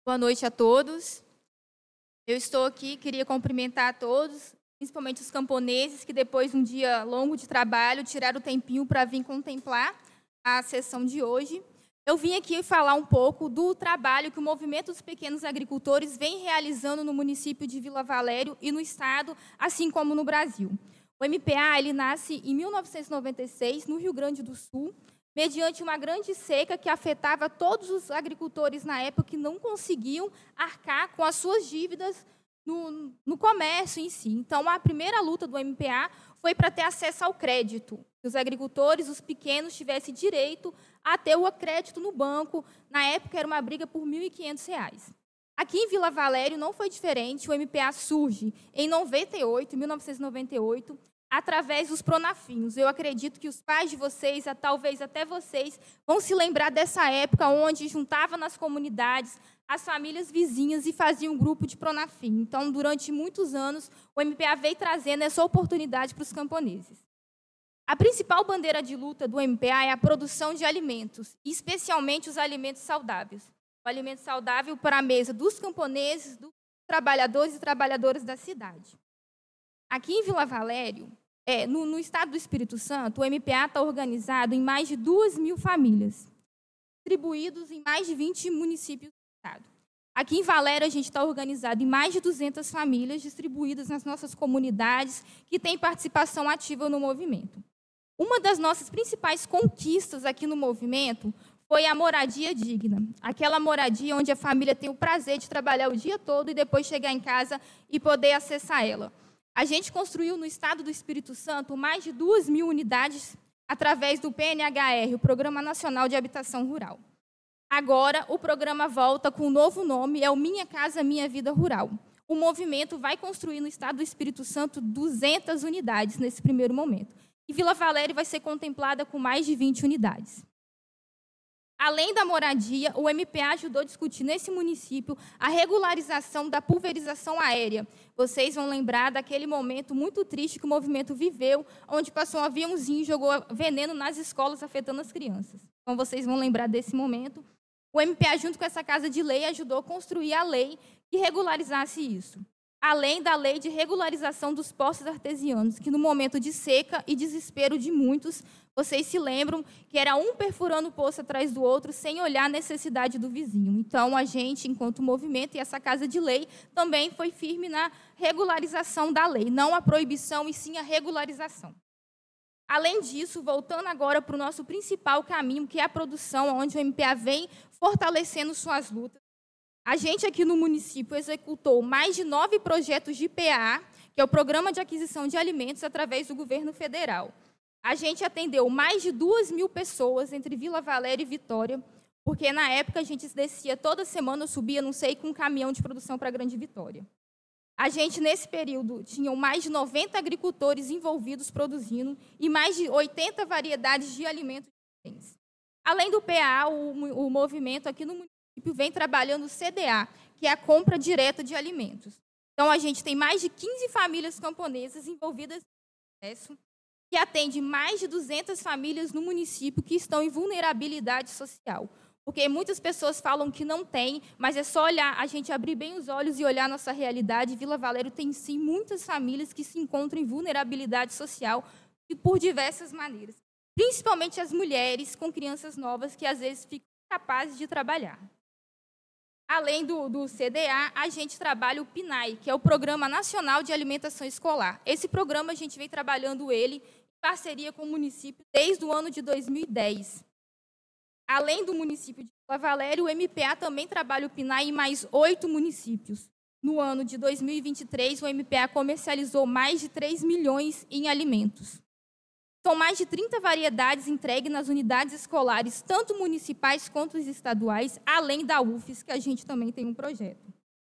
Boa noite a todos. Eu estou aqui, queria cumprimentar a todos, principalmente os camponeses que depois de um dia longo de trabalho tiraram o tempinho para vir contemplar a sessão de hoje. Eu vim aqui falar um pouco do trabalho que o Movimento dos Pequenos Agricultores vem realizando no município de Vila Valério e no estado, assim como no Brasil. O MPA ele nasce em 1996, no Rio Grande do Sul, mediante uma grande seca que afetava todos os agricultores na época que não conseguiam arcar com as suas dívidas no comércio em si. Então, a primeira luta do MPA foi para ter acesso ao crédito, que os agricultores, os pequenos, tivessem direito a ter o crédito no banco. Na época, era uma briga por R$ 1.500. Aqui em Vila Valério não foi diferente, o MPA surge em 1998, através dos pronafinhos. Eu acredito que os pais de vocês, talvez até vocês, vão se lembrar dessa época onde juntava nas comunidades as famílias vizinhas e fazia um grupo de pronafim. Então, durante muitos anos, o MPA veio trazendo essa oportunidade para os camponeses. A principal bandeira de luta do MPA é a produção de alimentos, especialmente os alimentos saudáveis. O alimento saudável para a mesa dos camponeses, dos trabalhadores e trabalhadoras da cidade. Aqui em Vila Valério, no estado do Espírito Santo, o MPA está organizado em mais de 2.000 famílias, distribuídos em mais de 20 municípios do estado. Aqui em Valério, a gente está organizado em mais de 200 famílias, distribuídas nas nossas comunidades, que têm participação ativa no movimento. Uma das nossas principais conquistas aqui no movimento foi a moradia digna. Aquela moradia onde a família tem o prazer de trabalhar o dia todo e depois chegar em casa e poder acessar ela. A gente construiu no estado do Espírito Santo mais de 2.000 unidades através do PNHR, o Programa Nacional de Habitação Rural. Agora, o programa volta com um novo nome, é o Minha Casa Minha Vida Rural. O movimento vai construir no estado do Espírito Santo 200 unidades nesse primeiro momento. E Vila Valério vai ser contemplada com mais de 20 unidades. Além da moradia, o MPA ajudou a discutir nesse município a regularização da pulverização aérea. Vocês vão lembrar daquele momento muito triste que o movimento viveu, onde passou um aviãozinho e jogou veneno nas escolas, afetando as crianças. Então, vocês vão lembrar desse momento. O MPA, junto com essa Casa de Lei, ajudou a construir a lei que regularizasse isso. Além da lei de regularização dos poços artesianos, que no momento de seca e desespero de muitos, vocês se lembram que era um perfurando o poço atrás do outro, sem olhar a necessidade do vizinho. Então, a gente, enquanto movimento, e essa Casa de Lei, também foi firme na regularização da lei, não a proibição, e sim a regularização. Além disso, voltando agora para o nosso principal caminho, que é a produção, onde o MPA vem fortalecendo suas lutas, a gente aqui no município executou mais de 9 projetos de PA, que é o Programa de Aquisição de Alimentos, através do governo federal. A gente atendeu mais de 2.000 pessoas entre Vila Valério e Vitória, porque na época a gente descia toda semana, eu subia, não sei, com um caminhão de produção para a Grande Vitória. A gente, nesse período, tinha mais de 90 agricultores envolvidos produzindo e mais de 80 variedades de alimentos diferentes. Além do PA, o movimento aqui no município vem trabalhando o CDA, que é a compra direta de alimentos. Então, a gente tem mais de 15 famílias camponesas envolvidas nesse processo, que atende mais de 200 famílias no município que estão em vulnerabilidade social. Porque muitas pessoas falam que não tem, mas é só olhar, a gente abrir bem os olhos e olhar a nossa realidade. Vila Valério tem, sim, muitas famílias que se encontram em vulnerabilidade social e por diversas maneiras. Principalmente as mulheres com crianças novas que, às vezes, ficam incapazes de trabalhar. Além do CDA, a gente trabalha o PNAE, que é o Programa Nacional de Alimentação Escolar. Esse programa, a gente vem trabalhando ele em parceria com o município desde o ano de 2010. Além do município de Vila Valério, o MPA também trabalha o PNAE em mais 8 municípios. No ano de 2023, o MPA comercializou mais de 3 milhões em alimentos. São mais de 30 variedades entregues nas unidades escolares, tanto municipais quanto os estaduais, além da UFES, que a gente também tem um projeto.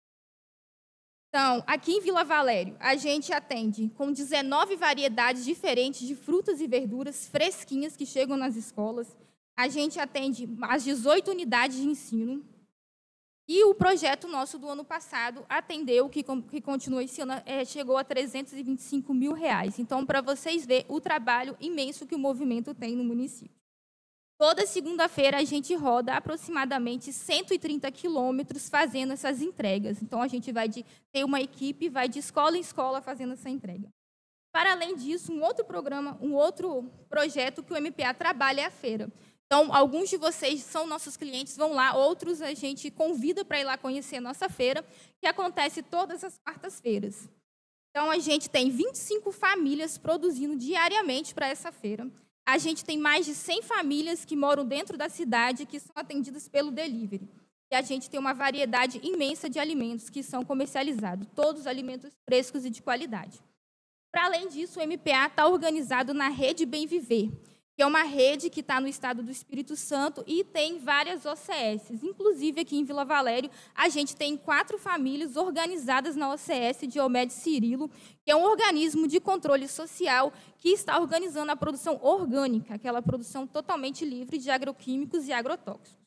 Então, aqui em Vila Valério, a gente atende com 19 variedades diferentes de frutas e verduras fresquinhas que chegam nas escolas. A gente atende as 18 unidades de ensino. E o projeto nosso do ano passado atendeu, que continua esse ano, chegou a R$325 mil. Então, para vocês verem o trabalho imenso que o movimento tem no município. Toda segunda-feira a gente roda aproximadamente 130 quilômetros fazendo essas entregas. Então, a gente ter uma equipe, vai de escola em escola fazendo essa entrega. Para além disso, um outro projeto que o MPA trabalha é a feira. Então, alguns de vocês são nossos clientes, vão lá, outros a gente convida para ir lá conhecer a nossa feira, que acontece todas as quartas-feiras. Então, a gente tem 25 famílias produzindo diariamente para essa feira. A gente tem mais de 100 famílias que moram dentro da cidade que são atendidas pelo delivery. E a gente tem uma variedade imensa de alimentos que são comercializados, todos alimentos frescos e de qualidade. Para além disso, o MPA está organizado na Rede Bem Viver, que é uma rede que está no estado do Espírito Santo e tem várias OCS. Inclusive, aqui em Vila Valério, a gente tem 4 famílias organizadas na OCS de Omed Cirilo, que é um organismo de controle social que está organizando a produção orgânica, aquela produção totalmente livre de agroquímicos e agrotóxicos.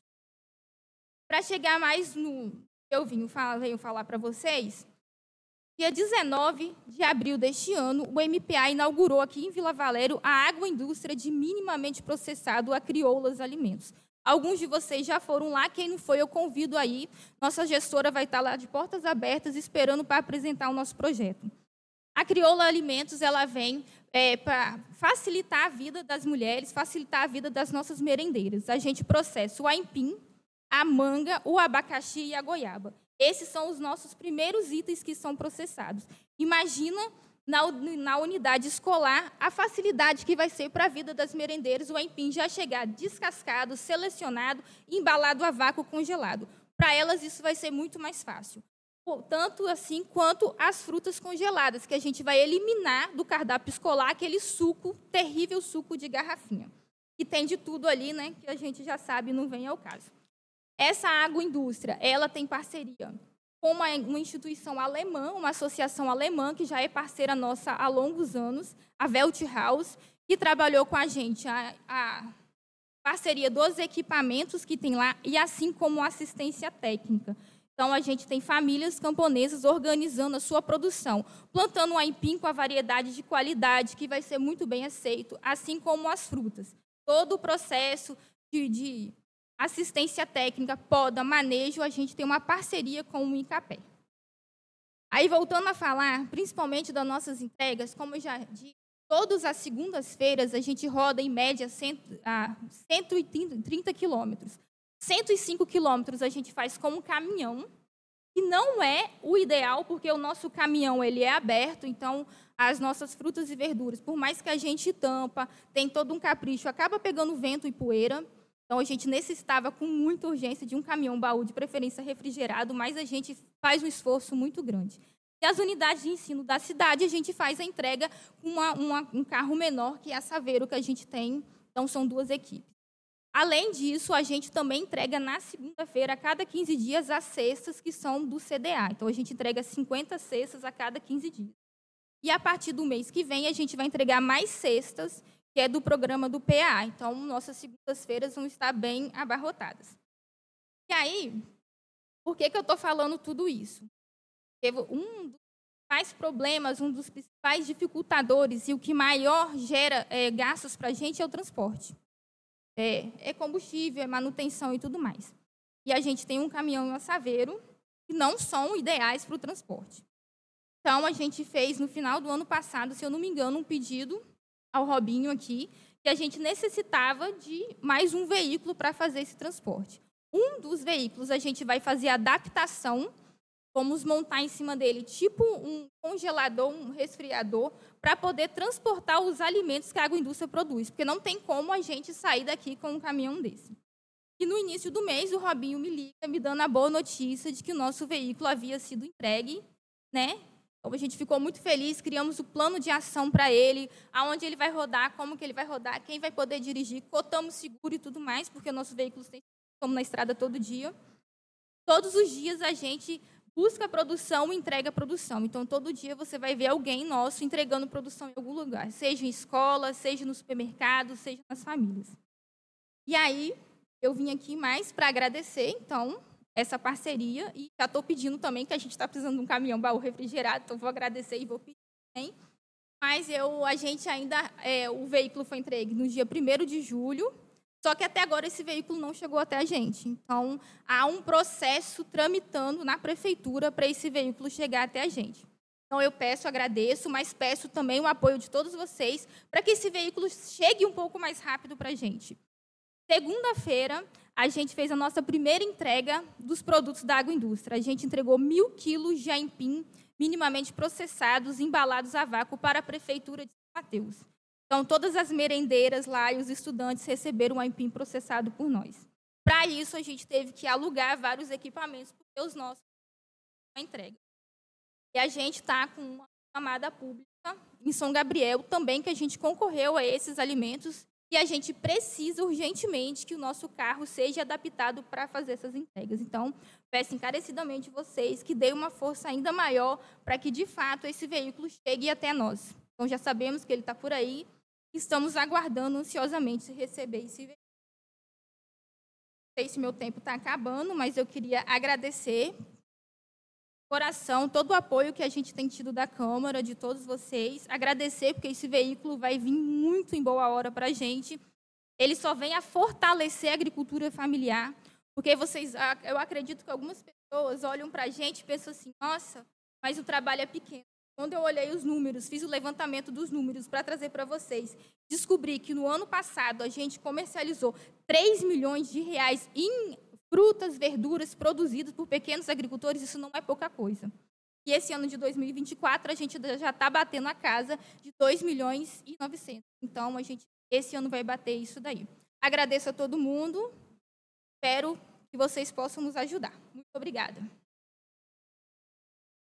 Para chegar mais no que eu venho falar para vocês, dia 19 de abril deste ano, o MPA inaugurou aqui em Vila Valério a agroindústria de minimamente processado a Crioulas Alimentos. Alguns de vocês já foram lá, quem não foi, eu convido aí. Nossa gestora vai estar lá de portas abertas esperando para apresentar o nosso projeto. A Crioula Alimentos ela vem para facilitar a vida das mulheres, facilitar a vida das nossas merendeiras. A gente processa o aipim, a manga, o abacaxi e a goiaba. Esses são os nossos primeiros itens que são processados. Imagina, na unidade escolar, a facilidade que vai ser para a vida das merendeiras o aipim já chegar descascado, selecionado, embalado a vácuo congelado. Para elas, isso vai ser muito mais fácil. Tanto assim quanto as frutas congeladas, que a gente vai eliminar do cardápio escolar aquele suco, terrível suco de garrafinha. Que tem de tudo ali, né, que a gente já sabe, não vem ao caso. Essa agroindústria, ela tem parceria com uma instituição alemã, uma associação alemã, que já é parceira nossa há longos anos, a Welthaus, que trabalhou com a gente a parceria dos equipamentos que tem lá, e assim como assistência técnica. Então, a gente tem famílias camponesas organizando a sua produção, plantando um aipim com a variedade de qualidade, que vai ser muito bem aceito, assim como as frutas. Todo o processo de assistência técnica, poda, manejo, a gente tem uma parceria com o INCAPé. Aí, voltando a falar, principalmente das nossas entregas, como eu já disse, todas as segundas-feiras a gente roda, em média, 130 quilômetros. 105 quilômetros a gente faz com um caminhão, que não é o ideal, porque o nosso caminhão ele é aberto, então as nossas frutas e verduras, por mais que a gente tampa, tem todo um capricho, acaba pegando vento e poeira. Então, a gente necessitava, com muita urgência, de um caminhão-baú, de preferência refrigerado, mas a gente faz um esforço muito grande. E as unidades de ensino da cidade, a gente faz a entrega com um carro menor, que é a Saveiro, que a gente tem. Então, são 2 equipes. Além disso, a gente também entrega na segunda-feira, a cada 15 dias, as cestas que são do CDA. Então, a gente entrega 50 cestas a cada 15 dias. E, a partir do mês que vem, a gente vai entregar mais cestas, que é do programa do PA. Então, nossas segundas-feiras vão estar bem abarrotadas. E aí, por que eu estou falando tudo isso? Porque um dos principais problemas, um dos principais dificultadores e o que maior gera gastos para a gente é o transporte. É combustível, é manutenção e tudo mais. E a gente tem um caminhão e uma Saveiro que não são ideais para o transporte. Então, a gente fez, no final do ano passado, se eu não me engano, um pedido ao Robinho aqui, que a gente necessitava de mais um veículo para fazer esse transporte. Um dos veículos a gente vai fazer a adaptação, vamos montar em cima dele tipo um congelador, um resfriador, para poder transportar os alimentos que a agroindústria produz, porque não tem como a gente sair daqui com um caminhão desse. E no início do mês, o Robinho me liga, me dando a boa notícia de que o nosso veículo havia sido entregue, né? Então, a gente ficou muito feliz, criamos o plano de ação para ele, aonde ele vai rodar, como que ele vai rodar, quem vai poder dirigir, cotamos seguro e tudo mais, porque nossos veículos estão na estrada todo dia. Todos os dias a gente busca produção e entrega produção. Então, todo dia você vai ver alguém nosso entregando produção em algum lugar, seja em escola, seja no supermercado, seja nas famílias. E aí, eu vim aqui mais para agradecer, então, essa parceria, e já estou pedindo também, que a gente está precisando de um caminhão-baú refrigerado, então vou agradecer e vou pedir também. Mas a gente ainda, o veículo foi entregue no dia 1º de julho, Só que até agora esse veículo não chegou até a gente. Então, há um processo tramitando na prefeitura para esse veículo chegar até a gente. Então, eu peço, agradeço, mas peço também o apoio de todos vocês para que esse veículo chegue um pouco mais rápido para a gente. Segunda-feira, a gente fez a nossa primeira entrega dos produtos da agroindústria. A gente entregou 1.000 quilos de aipim minimamente processados, embalados a vácuo para a Prefeitura de São Mateus. Então, todas as merendeiras lá e os estudantes receberam um aipim processado por nós. Para isso, a gente teve que alugar vários equipamentos, porque os nossos não entrega. E a gente está com uma chamada pública em São Gabriel também, que a gente concorreu a esses alimentos, e a gente precisa urgentemente que o nosso carro seja adaptado para fazer essas entregas. Então, peço encarecidamente vocês que deem uma força ainda maior para que, de fato, esse veículo chegue até nós. Então, já sabemos que ele está por aí, estamos aguardando ansiosamente se receber esse veículo. Não sei se meu tempo está acabando, mas eu queria agradecer coração todo o apoio que a gente tem tido da Câmara, de todos vocês. Agradecer, porque esse veículo vai vir muito em boa hora para a gente. Ele só vem a fortalecer a agricultura familiar, porque eu acredito que algumas pessoas olham para a gente e pensam assim, nossa, mas o trabalho é pequeno. Quando eu olhei os números, fiz o levantamento dos números para trazer para vocês, descobri que no ano passado a gente comercializou 3 milhões de reais em frutas, verduras produzidas por pequenos agricultores, isso não é pouca coisa. E esse ano de 2024, a gente já está batendo a casa de 2 milhões e 900. Então, esse ano vai bater isso daí. Agradeço a todo mundo, espero que vocês possam nos ajudar. Muito obrigada.